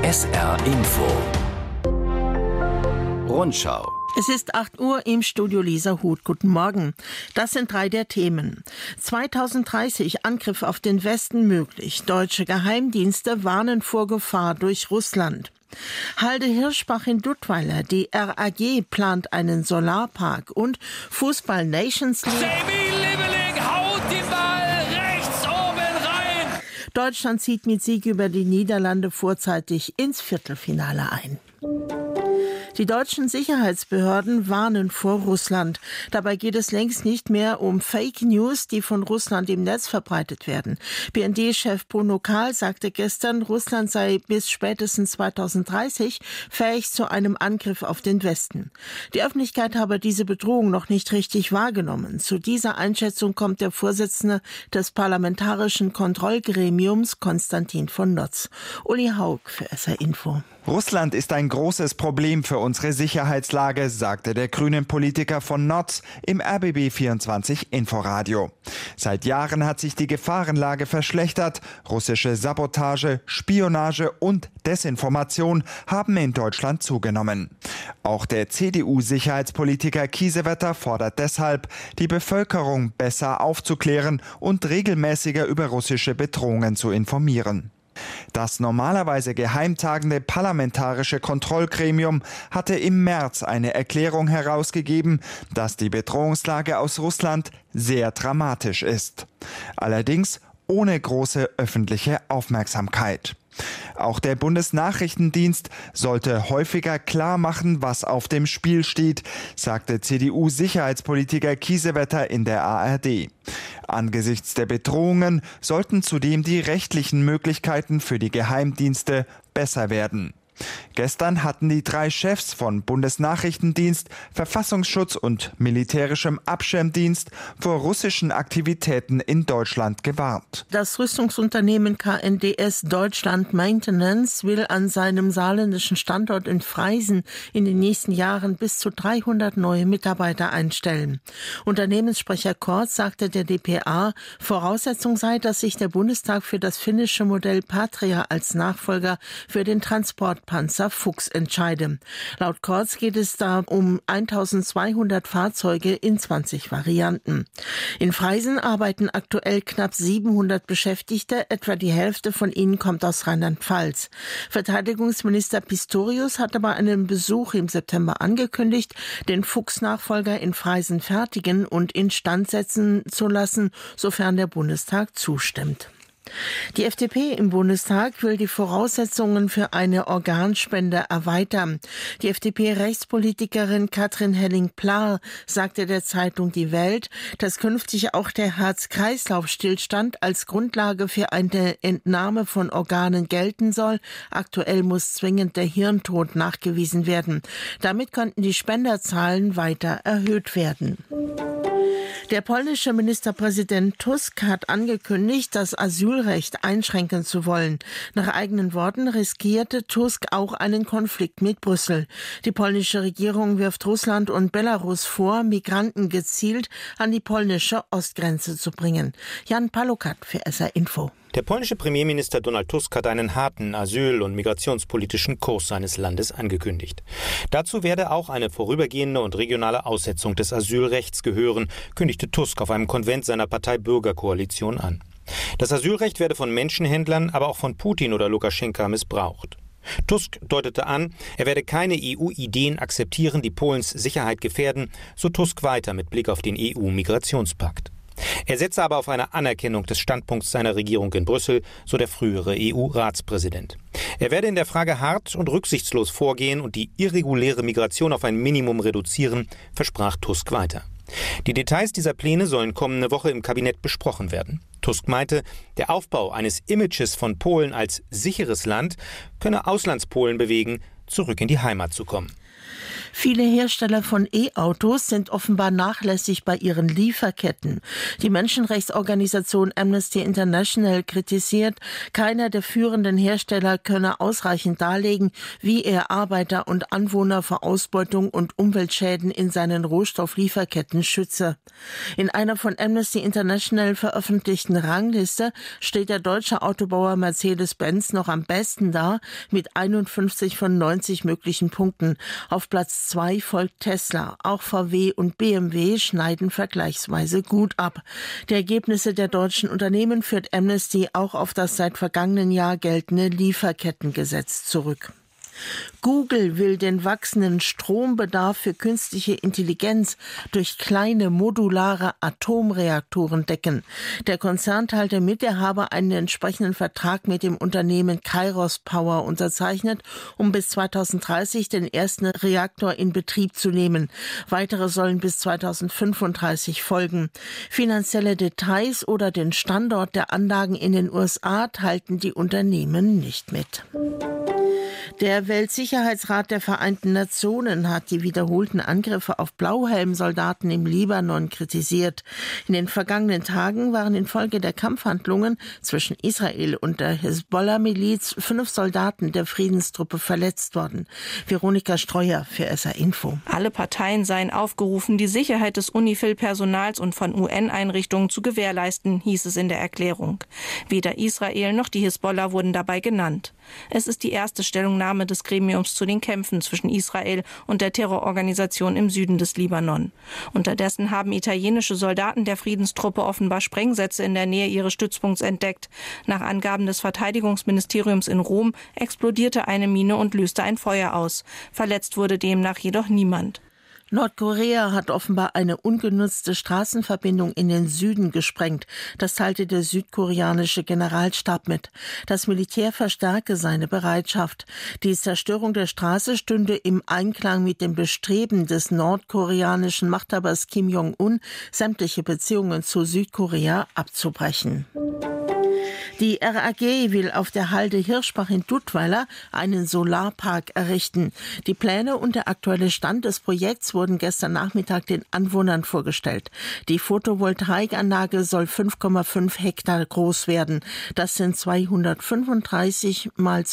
SR Info Rundschau. Es ist 8 Uhr, im Studio Lisa Huth. Guten Morgen. Das sind 3 der Themen. 2030 Angriff auf den Westen möglich. Deutsche Geheimdienste warnen vor Gefahr durch Russland. Halde Hirschbach in Duttweiler. Die RAG plant einen Solarpark. Und Fußball Nations League. Jamie Leveling haut den Ball rechts oben rein. Deutschland zieht mit Sieg über die Niederlande vorzeitig ins Viertelfinale ein. Die deutschen Sicherheitsbehörden warnen vor Russland. Dabei geht es längst nicht mehr um Fake News, die von Russland im Netz verbreitet werden. BND-Chef Bruno Kahl sagte gestern, Russland sei bis spätestens 2030 fähig zu einem Angriff auf den Westen. Die Öffentlichkeit habe diese Bedrohung noch nicht richtig wahrgenommen. Zu dieser Einschätzung kommt der Vorsitzende des Parlamentarischen Kontrollgremiums, Konstantin von Notz. Uli Haug für SR Info. Russland ist ein großes Problem für unsere Sicherheitslage, sagte der Grünen-Politiker von Notz im RBB24 Inforadio. Seit Jahren hat sich die Gefahrenlage verschlechtert. Russische Sabotage, Spionage und Desinformation haben in Deutschland zugenommen. Auch der CDU-Sicherheitspolitiker Kiesewetter fordert deshalb, die Bevölkerung besser aufzuklären und regelmäßiger über russische Bedrohungen zu informieren. Das normalerweise geheimtagende Parlamentarische Kontrollgremium hatte im März eine Erklärung herausgegeben, dass die Bedrohungslage aus Russland sehr dramatisch ist. Allerdings ohne große öffentliche Aufmerksamkeit. Auch der Bundesnachrichtendienst sollte häufiger klar machen, was auf dem Spiel steht, sagte CDU-Sicherheitspolitiker Kiesewetter in der ARD. Angesichts der Bedrohungen sollten zudem die rechtlichen Möglichkeiten für die Geheimdienste besser werden. Gestern hatten die 3 Chefs von Bundesnachrichtendienst, Verfassungsschutz und militärischem Abschirmdienst vor russischen Aktivitäten in Deutschland gewarnt. Das Rüstungsunternehmen KNDS Deutschland Maintenance will an seinem saarländischen Standort in Freisen in den nächsten Jahren bis zu 300 neue Mitarbeiter einstellen. Unternehmenssprecher Kortz sagte der dpa, Voraussetzung sei, dass sich der Bundestag für das finnische Modell Patria als Nachfolger für den Transportpanzer Fuchs entscheide. Laut Kortz geht es da um 1200 Fahrzeuge in 20 Varianten. In Freisen arbeiten aktuell knapp 700 Beschäftigte, etwa die Hälfte von ihnen kommt aus Rheinland-Pfalz. Verteidigungsminister Pistorius hatte bei einem Besuch im September angekündigt, den Fuchs-Nachfolger in Freisen fertigen und instand setzen zu lassen, sofern der Bundestag zustimmt. Die FDP im Bundestag will die Voraussetzungen für eine Organspende erweitern. Die FDP-Rechtspolitikerin Katrin Helling-Plahr sagte der Zeitung Die Welt, dass künftig auch der Herz-Kreislauf-Stillstand als Grundlage für eine Entnahme von Organen gelten soll. Aktuell muss zwingend der Hirntod nachgewiesen werden. Damit könnten die Spenderzahlen weiter erhöht werden. Der polnische Ministerpräsident Tusk hat angekündigt, das Asylrecht einschränken zu wollen. Nach eigenen Worten riskierte Tusk auch einen Konflikt mit Brüssel. Die polnische Regierung wirft Russland und Belarus vor, Migranten gezielt an die polnische Ostgrenze zu bringen. Jan Palokat für SR Info. Der polnische Premierminister Donald Tusk hat einen harten asyl- und migrationspolitischen Kurs seines Landes angekündigt. Dazu werde auch eine vorübergehende und regionale Aussetzung des Asylrechts gehören, kündigte Tusk auf einem Konvent seiner Partei Bürgerkoalition an. Das Asylrecht werde von Menschenhändlern, aber auch von Putin oder Lukaschenka missbraucht. Tusk deutete an, er werde keine EU-Ideen akzeptieren, die Polens Sicherheit gefährden, so Tusk weiter mit Blick auf den EU-Migrationspakt. Er setze aber auf eine Anerkennung des Standpunkts seiner Regierung in Brüssel, so der frühere EU-Ratspräsident. Er werde in der Frage hart und rücksichtslos vorgehen und die irreguläre Migration auf ein Minimum reduzieren, versprach Tusk weiter. Die Details dieser Pläne sollen kommende Woche im Kabinett besprochen werden. Tusk meinte, der Aufbau eines Images von Polen als sicheres Land könne Auslandspolen bewegen, zurück in die Heimat zu kommen. Viele Hersteller von E-Autos sind offenbar nachlässig bei ihren Lieferketten. Die Menschenrechtsorganisation Amnesty International kritisiert, keiner der führenden Hersteller könne ausreichend darlegen, wie er Arbeiter und Anwohner vor Ausbeutung und Umweltschäden in seinen Rohstofflieferketten schütze. In einer von Amnesty International veröffentlichten Rangliste steht der deutsche Autobauer Mercedes-Benz noch am besten da mit 51 von 90 möglichen Punkten. Auf Platz 2 folgt Tesla. Auch VW und BMW schneiden vergleichsweise gut ab. Die Ergebnisse der deutschen Unternehmen führt Amnesty auch auf das seit vergangenen Jahr geltende Lieferkettengesetz zurück. Google will den wachsenden Strombedarf für künstliche Intelligenz durch kleine modulare Atomreaktoren decken. Der Konzern teilte mit, er habe einen entsprechenden Vertrag mit dem Unternehmen Kairos Power unterzeichnet, um bis 2030 den ersten Reaktor in Betrieb zu nehmen. Weitere sollen bis 2035 folgen. Finanzielle Details oder den Standort der Anlagen in den USA teilten die Unternehmen nicht mit. Der Weltsicherheitsrat der Vereinten Nationen hat die wiederholten Angriffe auf Blauhelmsoldaten im Libanon kritisiert. In den vergangenen Tagen waren infolge der Kampfhandlungen zwischen Israel und der Hisbollah-Miliz 5 Soldaten der Friedenstruppe verletzt worden. Veronika Streuer für SR Info. Alle Parteien seien aufgerufen, die Sicherheit des UNIFIL-Personals und von UN-Einrichtungen zu gewährleisten, hieß es in der Erklärung. Weder Israel noch die Hisbollah wurden dabei genannt. Es ist die erste Stellungnahme des Gremiums zu den Kämpfen zwischen Israel und der Terrororganisation im Süden des Libanon. Unterdessen haben italienische Soldaten der Friedenstruppe offenbar Sprengsätze in der Nähe ihres Stützpunkts entdeckt. Nach Angaben des Verteidigungsministeriums in Rom explodierte eine Mine und löste ein Feuer aus. Verletzt wurde demnach jedoch niemand. Nordkorea hat offenbar eine ungenutzte Straßenverbindung in den Süden gesprengt. Das teilte der südkoreanische Generalstab mit. Das Militär verstärke seine Bereitschaft. Die Zerstörung der Straße stünde im Einklang mit dem Bestreben des nordkoreanischen Machthabers Kim Jong-un, sämtliche Beziehungen zu Südkorea abzubrechen. Die RAG will auf der Halde Hirschbach in Duttweiler einen Solarpark errichten. Die Pläne und der aktuelle Stand des Projekts wurden gestern Nachmittag den Anwohnern vorgestellt. Die Photovoltaikanlage soll 5,5 Hektar groß werden. Das sind 235 mal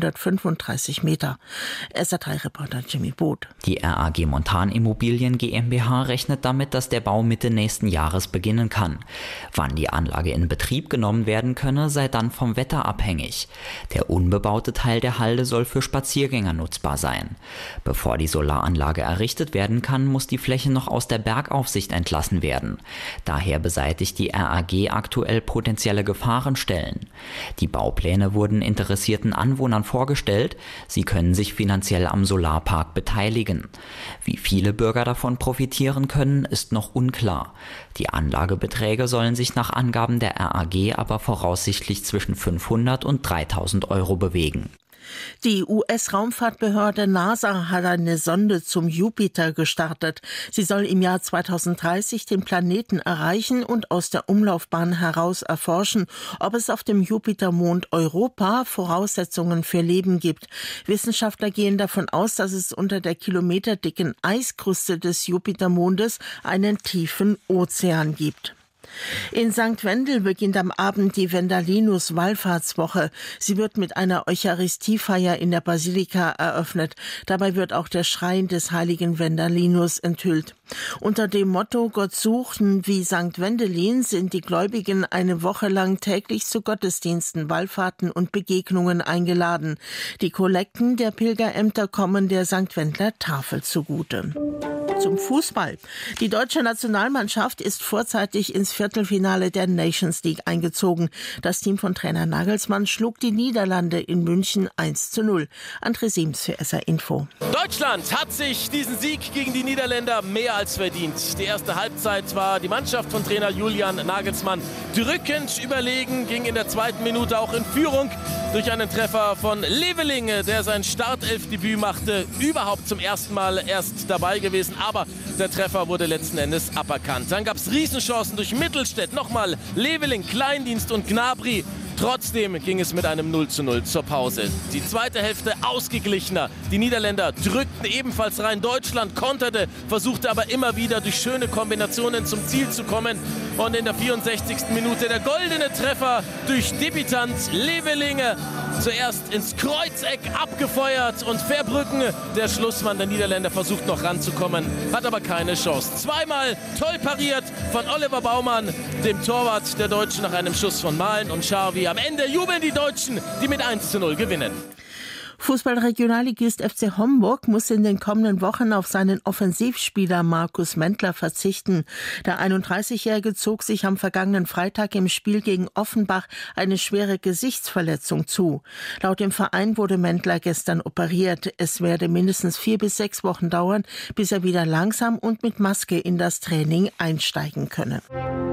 235 Meter. SR3-Reporter Jimmy Boot. Die RAG Montanimmobilien GmbH rechnet damit, dass der Bau Mitte nächsten Jahres beginnen kann. Wann die Anlage in Betrieb genommen werden könne, sei dann vom Wetter abhängig. Der unbebaute Teil der Halde soll für Spaziergänger nutzbar sein. Bevor die Solaranlage errichtet werden kann, muss die Fläche noch aus der Bergaufsicht entlassen werden. Daher beseitigt die RAG aktuell potenzielle Gefahrenstellen. Die Baupläne wurden interessierten Anwohnern vorgestellt. Sie können sich finanziell am Solarpark beteiligen. Wie viele Bürger davon profitieren können, ist noch unklar. Die Anlagebeträge sollen sich nach Angaben der RAG aber voraussichtlich zwischen 500 und 3.000 Euro bewegen. Die US-Raumfahrtbehörde NASA hat eine Sonde zum Jupiter gestartet. Sie soll im Jahr 2030 den Planeten erreichen und aus der Umlaufbahn heraus erforschen, ob es auf dem Jupitermond Europa Voraussetzungen für Leben gibt. Wissenschaftler gehen davon aus, dass es unter der kilometerdicken Eiskruste des Jupitermondes einen tiefen Ozean gibt. In St. Wendel beginnt am Abend die Vendalinus-Wallfahrtswoche. Sie wird mit einer Eucharistiefeier in der Basilika eröffnet. Dabei wird auch der Schrein des heiligen Vendalinus enthüllt. Unter dem Motto Gott suchen wie St. Wendelin sind die Gläubigen eine Woche lang täglich zu Gottesdiensten, Wallfahrten und Begegnungen eingeladen. Die Kollekten der Pilgerämter kommen der St. Wendler Tafel zugute. Zum Fußball. Die deutsche Nationalmannschaft ist vorzeitig ins Viertelfinale der Nations League eingezogen. Das Team von Trainer Nagelsmann schlug die Niederlande in München 1:0. André Siems für SR Info. Deutschland hat sich diesen Sieg gegen die Niederländer mehr als verdient. Die erste Halbzeit war die Mannschaft von Trainer Julian Nagelsmann drückend überlegen, ging in der zweiten Minute auch in Führung durch einen Treffer von Leveling, der sein Startelfdebüt machte, überhaupt zum ersten Mal erst dabei gewesen. Aber der Treffer wurde letzten Endes aberkannt. Dann gab es Riesenchancen durch Mittelstädt. Nochmal Leveling, Kleindienst und Gnabry. Trotzdem ging es mit einem 0:0 zur Pause. Die zweite Hälfte ausgeglichener. Die Niederländer drückten ebenfalls rein. Deutschland konterte, versuchte aber immer wieder durch schöne Kombinationen zum Ziel zu kommen. Und in der 64. Minute der goldene Treffer durch Debütant Levelinge. Zuerst ins Kreuzeck abgefeuert und Verbrücken. Der Schlussmann der Niederländer versucht noch ranzukommen, hat aber keine Chance. Zweimal toll pariert von Oliver Baumann, dem Torwart der Deutschen, nach einem Schuss von Malen und Scharvi. Am Ende jubeln die Deutschen, die mit 1:0 gewinnen. Fußballregionalligist FC Homburg muss in den kommenden Wochen auf seinen Offensivspieler Markus Mentler verzichten. Der 31-Jährige zog sich am vergangenen Freitag im Spiel gegen Offenbach eine schwere Gesichtsverletzung zu. Laut dem Verein wurde Mentler gestern operiert. Es werde mindestens 4 bis 6 Wochen dauern, bis er wieder langsam und mit Maske in das Training einsteigen könne.